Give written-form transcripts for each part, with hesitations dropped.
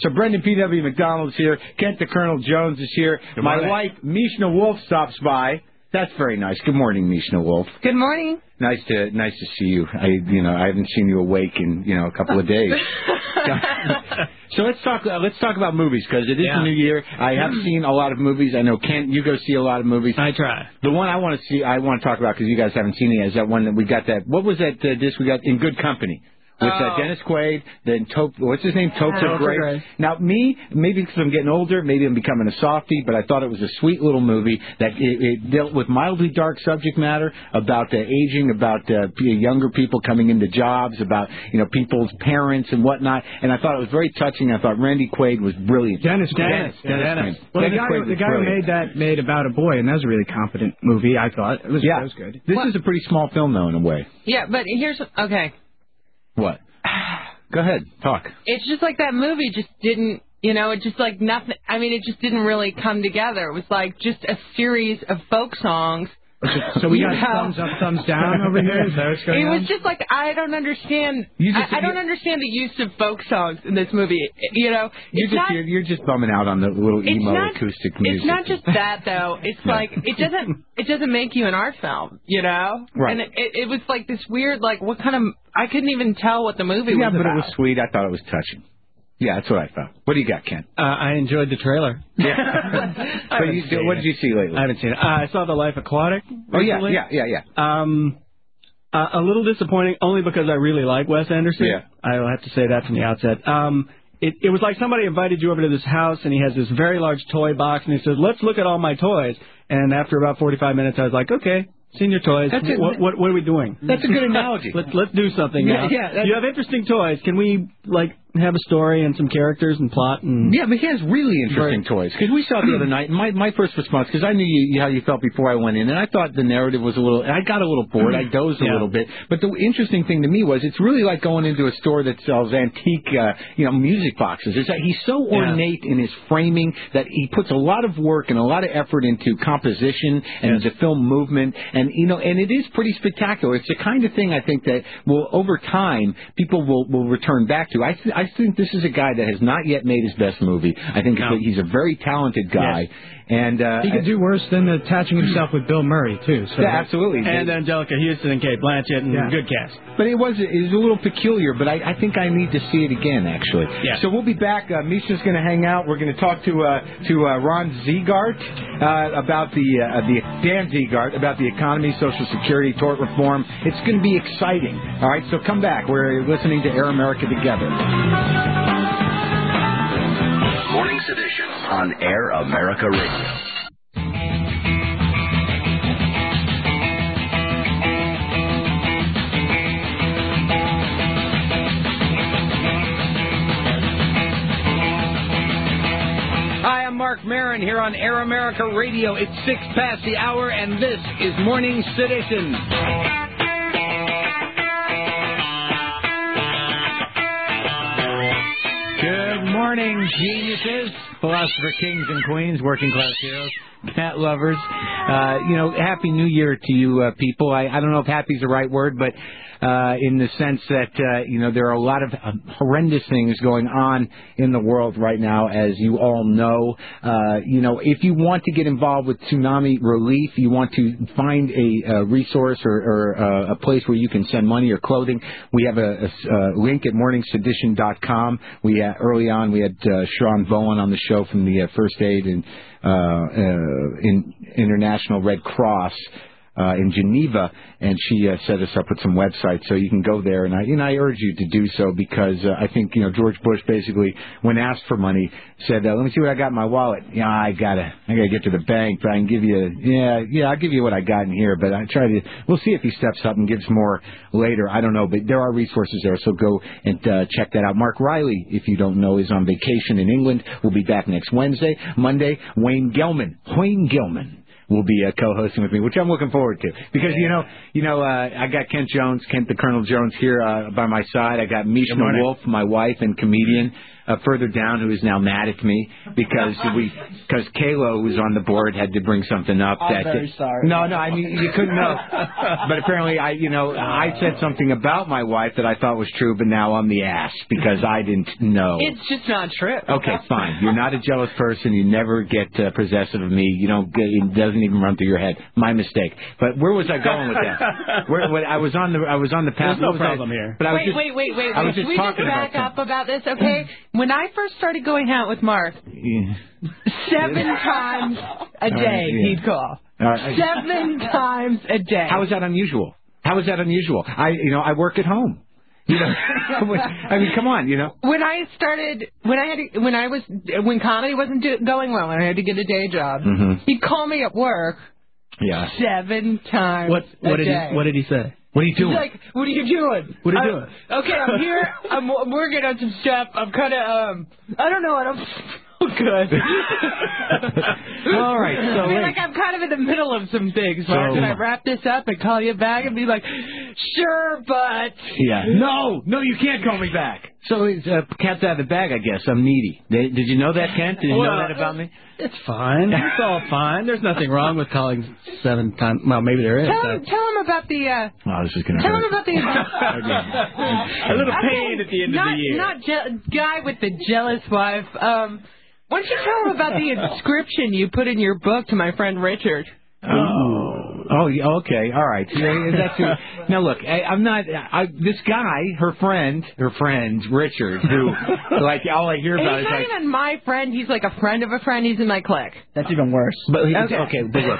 So Brendan P.W. McDonald's here. Kent the Colonel Jones is here. My wife, Mishna Wolf, stops by. That's very nice. Good morning, Mishna Wolf. Good morning. Nice to see you. I haven't seen you awake in a couple of days. So let's talk about movies, because it is the new year. I have seen a lot of movies. I know, Kent, you go see a lot of movies. I try. The one I want to talk about, because you guys haven't seen it, is that one that we got what was that disc we got, In Good Company? With Dennis Quaid, then what's his name? Topher Grace. Now, maybe because I'm getting older, maybe I'm becoming a softie, but I thought it was a sweet little movie that it dealt with mildly dark subject matter about aging, about younger people coming into jobs, about people's parents and whatnot. And I thought it was very touching. I thought Randy Quaid was brilliant. Dennis. Well, the guy who made that made About a Boy, and that was a really competent movie. I thought it was good. This is a pretty small film, though, in a way. Yeah, but here's What? Go ahead, talk. It's just like that movie just didn't, it just like nothing. I mean, it just didn't really come together. It was like just a series of folk songs. So we got thumbs up, thumbs down over here. Is that what's going on? It was just like, I don't understand. I don't understand the use of folk songs in this movie. You're just bumming out on the little emo acoustic music. It's not just that though. It's like it doesn't make you an art film, Right. And it was like this weird, like, what kind of, I couldn't even tell what the movie was about. Yeah, but it was sweet. I thought it was touching. Yeah, that's what I thought. What do you got, Ken? I enjoyed the trailer. Yeah. What did you see lately? I haven't seen it. I saw The Life Aquatic recently. Oh, yeah. A little disappointing, only because I really like Wes Anderson. Yeah. I'll have to say that from the outset. It was like somebody invited you over to this house, and he has this very large toy box, and he says, let's look at all my toys. And after about 45 minutes, I was like, okay. Seen your toys. What are we doing? That's a good analogy. Let's do something now. Yeah, you have interesting toys. Can we have a story and some characters and plot? Yeah, but he has really interesting toys. Because we saw it the other night, and my first response, because I knew how you felt before I went in, and I thought the narrative was I got a little bored. I dozed a little bit. But the interesting thing to me was it's really like going into a store that sells antique, music boxes. It's that he's so ornate in his framing that he puts a lot of work and a lot of effort into composition and the film movement. And it is pretty spectacular. It's the kind of thing I think that will, over time, people will return back to. I think this is a guy that has not yet made his best movie. I think he's a very talented guy. Yes. And he could do worse than attaching himself with Bill Murray, too. So absolutely. And Angelica Houston and Kate Blanchett, and good cast. But it was a little peculiar, but I think I need to see it again, actually. Yeah. So we'll be back. Misha's going to hang out. We're going to talk to Ron Ziegart about Dan Ziegart about the economy, Social Security, tort reform. It's going to be exciting. All right, so come back. We're listening to Air America Together. Morning's edition on Air America Radio. Hi, I'm Mark Maron here on Air America Radio. It's 6 past the hour, and this is Morning's Edition. Good morning, geniuses, philosopher kings and queens, working class heroes, cat lovers. Happy New Year to you people. I don't know if happy's the right word, but in the sense that, there are a lot of horrendous things going on in the world right now, as you all know. If you want to get involved with tsunami relief, you want to find a resource or a place where you can send money or clothing, we have a link at morningsedition.com. Early on, we had Sean Bowen on the show from the First Aid and in International Red Cross in Geneva, and she set us up with some websites, so you can go there. And I urge you to do so, because I think George Bush basically, when asked for money, said, "Let me see what I got in my wallet. Yeah, I gotta get to the bank, but I can give you, I'll give you what I got in here. But we'll see if he steps up and gives more later. I don't know, but there are resources there, so go and check that out. Mark Riley, if you don't know, is on vacation in England. We'll be back next Monday. Wayne Gilman will be co-hosting with me, which I'm looking forward to, because I got Kent the Colonel Jones here by my side. I got Mishna Wolf, my wife and comedian. further down who is now mad at me because Kayla, who was on the board, had to bring something up. I'm very sorry. No, I mean, you couldn't know. But apparently, I said something about my wife that I thought was true, but now I'm the ass because I didn't know. It's just not true. Okay, fine. You're not a jealous person. You never get possessive of me. You don't. It doesn't even run through your head. My mistake. But where was I going with that? I was on the path. There's no problem here. But Wait. I was just Should we just talking back up about this, okay? When I first started going out with Mark, 7 times a day he'd call. 7 times a day. How is that unusual? I work at home. I mean, come on, when comedy wasn't going well and I had to get a day job, he'd call me at work 7 times a day. What did he say? What are you doing? He's like, what are you doing? What are you doing? Okay, I'm here. I'm working on some stuff. I'm kind of, I don't know. I don't feel good. All right. So I'm kind of in the middle of some things. Mark. Can I wrap this up and call you back and be like, sure, but... Yeah. No, you can't call me back. So cat's out of the bag, I guess. I'm needy. Did you know that, Kent? Did you know that about me? It's fine. It's all fine. There's nothing wrong with calling 7 times. Well, maybe there is. Tell him about the... this is going to Tell hurt. him about the... A little pain at the end of the year. Not guy with the jealous wife. Why don't you tell him about the inscription you put in your book to my friend Richard? Oh, okay, all right. Now look, I'm not. This guy, her friend, Richard, who all I hear about is not even my friend. He's like a friend of a friend. He's in my clique. That's even worse. But okay, but look,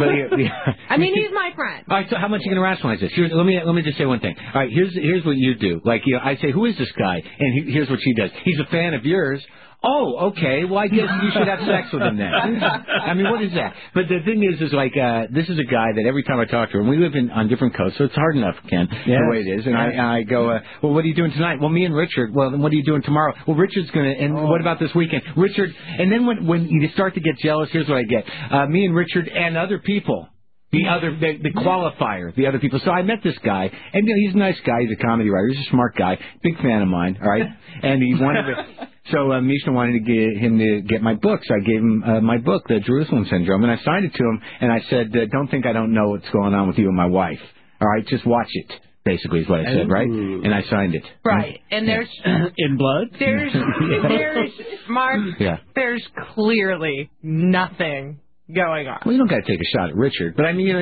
I mean, he's my friend. All right, so how much are you going to rationalize this? Let me just say one thing. All right, here's what you do. I say, who is this guy? And here's what she does. He's a fan of yours. Oh, okay. Well, I guess you should have sex with him then. I mean, what is that? But the thing is this is a guy that every time I talk to him, we live on different coasts, so it's hard enough, Ken, the way it is. And I go, well, what are you doing tonight? Well, me and Richard. Well, then what are you doing tomorrow? Well, Richard's going to, and what about this weekend? Richard, and then when you start to get jealous, here's what I get. Me and Richard and other people. The qualifier, the other people. So I met this guy, and he's a nice guy. He's a comedy writer. He's a smart guy, big fan of mine. All right, and he wanted to. So Misha wanted to get him to get my book. So I gave him my book, The Jerusalem Syndrome, and I signed it to him. And I said, "Don't think I don't know what's going on with you and my wife. All right, just watch it." Basically, is what I said, right? And I signed it. Right, and there's in blood. There's Mark. Yeah. There's clearly nothing going on. Well, you don't got to take a shot at Richard, but I mean,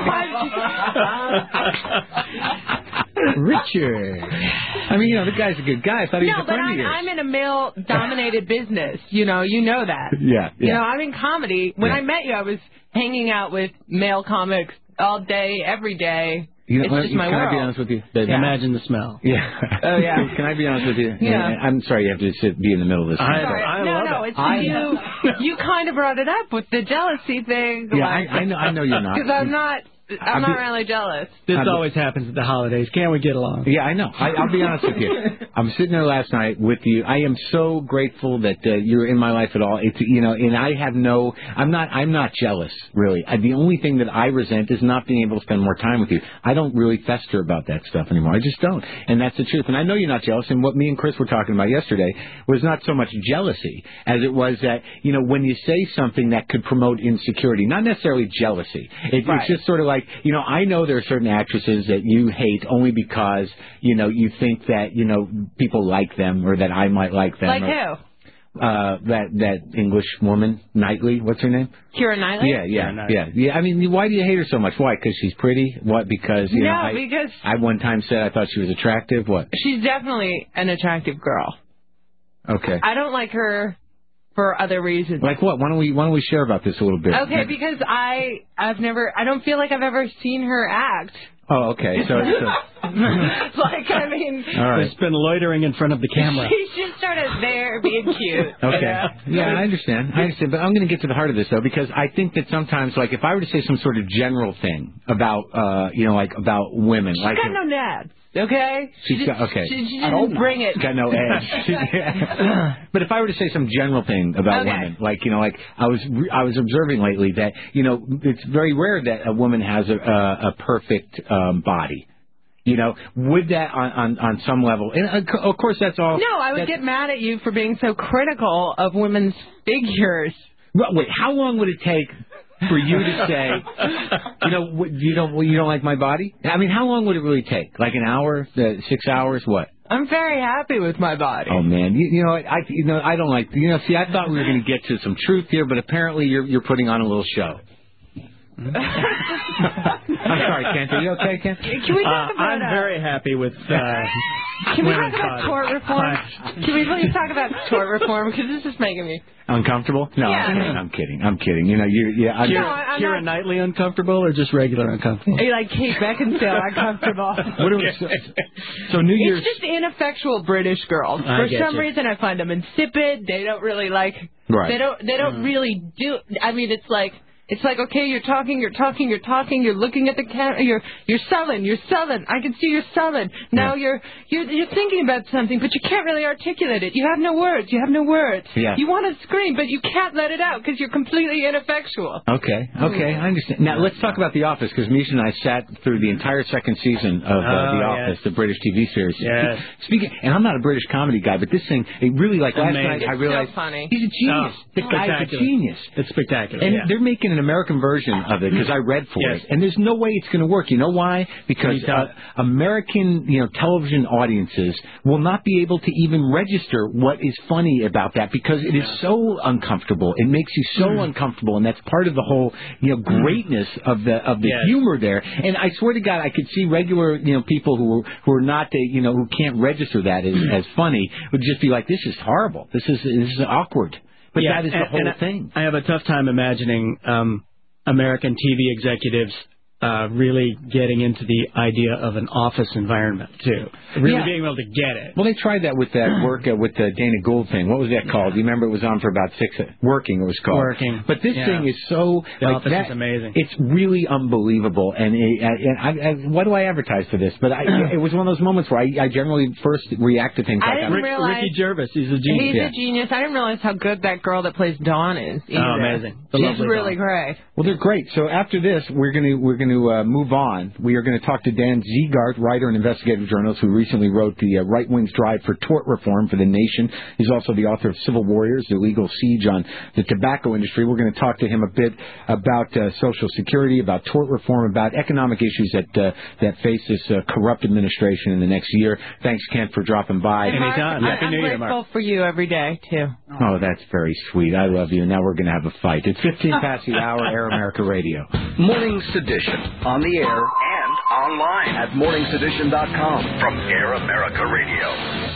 Richard. I mean, the guy's a good guy. I thought he was a friend of yours. I'm in a male-dominated business. You know that. Yeah. I'm in comedy. When I met you, I was hanging out with male comics all day, every day. It's just my world. Can I be honest with you? Yeah. Imagine the smell. Yeah. Oh, yeah. Can I be honest with you? Yeah. I'm sorry you have to be in the middle of this. I love it. You kind of brought it up with the jealousy thing. Yeah, I know you're not. Because I'm not really jealous. This always happens at the holidays. Can't we get along? Yeah, I know. I'll be honest with you. I'm sitting there last night with you. I am so grateful that you're in my life at all. It's and I have I'm not jealous really. The only thing that I resent is not being able to spend more time with you. I don't really fester about that stuff anymore. I just don't, and that's the truth. And I know you're not jealous. And what me and Chris were talking about yesterday was not so much jealousy as it was that when you say something that could promote insecurity, not necessarily jealousy. It's just sort of like. I know there are certain actresses that you hate only because, you think that, people like them or that I might like them. Like who? That English woman, Knightley. What's her name? Keira Knightley? Yeah. I mean, why do you hate her so much? Why? Because she's pretty? What? Because, because... I one time said I thought she was attractive. What? She's definitely an attractive girl. Okay. I don't like her... for other reasons. Like what? Why don't we share about this a little bit? Okay, because I don't feel like I've ever seen her act. Oh, okay. So all right. It's been loitering in front of the camera. She's just sort of there being cute. Okay. Yeah, I understand. But I'm going to get to the heart of this, though, because I think that sometimes, if I were to say some sort of general thing about, about women. She's got no nads. Okay? She didn't bring it. Got no edge. But if I were to say some general thing about women, I was observing lately that, it's very rare that a woman has a perfect body. You know, would that on some level? And of course, that's all. No, I would get mad at you for being so critical of women's figures. Well, wait, how long would it take for you to say, you don't like my body? I mean, how long would it really take? Like an hour, 6 hours, what? I'm very happy with my body. Oh man, I don't like. See, I thought we were going to get to some truth here, but apparently you're putting on a little show. I'm sorry, Kent. Are you okay, Kent? Can we talk about? I'm very happy with. Can we talk about tort reform? Can we please talk about tort reform? Because this is making me uncomfortable. No, yeah. I'm kidding. You know, Keira Knightley uncomfortable or just regular uncomfortable? Are you like Kate Beckinsale uncomfortable? So New Year's. It's just ineffectual British girls. For some reason, I find them insipid. They don't really like. Right. They don't really do. I mean, it's like. It's like, okay, you're talking, you're looking at the camera, you're selling. I can see you're selling. Now you're thinking about something, but you can't really articulate it. You have no words. Yeah. You want to scream, but you can't let it out because you're completely ineffectual. Okay, I understand. Now, let's talk about The Office, because Misha and I sat through the entire second season of The Office, the British TV series. Yes. And I'm not a British comedy guy, but this thing, it really, like last night, I realized so funny. He's a genius. The guy's a genius. It's spectacular. And they're making an American version of it, because I read for it, and there's no way it's going to work. You know why? Because American, television audiences will not be able to even register what is funny about that, because it is so uncomfortable. It makes you so uncomfortable, and that's part of the whole, greatness of the humor there. And I swear to God, I could see regular, people who are not, who can't register that as funny, would just be like, this is horrible. This is awkward. But that is the whole thing. I have a tough time imagining American TV executives really getting into the idea of an office environment, too. Really being able to get it. Well, they tried that with that work with the Dana Gould thing. What was that called? Do you remember? It was on for about 6... Working, it was called. Working. But this thing is so... The Office is amazing. It's really unbelievable. And why do I advertise for this? But it was one of those moments where I generally first react to things like that. Ricky Gervais, he's a genius. He's a genius. I didn't realize how good that girl that plays Dawn is. Either. Oh, amazing. She's really great. Well, they're great. So after this, we're going to move on. We are going to talk to Dan Ziegart, writer and investigative journalist, who recently wrote the Right Wing's Drive for Tort Reform for the Nation. He's also the author of Civil Warriors, the legal siege on the tobacco industry. We're going to talk to him a bit about Social Security, about tort reform, about economic issues that face this corrupt administration in the next year. Thanks, Kent, for dropping by. Anytime. Happy New Year, Mark. I'm grateful for you every day, too. Oh, that's very sweet. I love you. Now we're going to have a fight. It's 15 past the hour, Air America Radio. Morning Sedition, on the air and online at morningsedition.com from Air America Radio.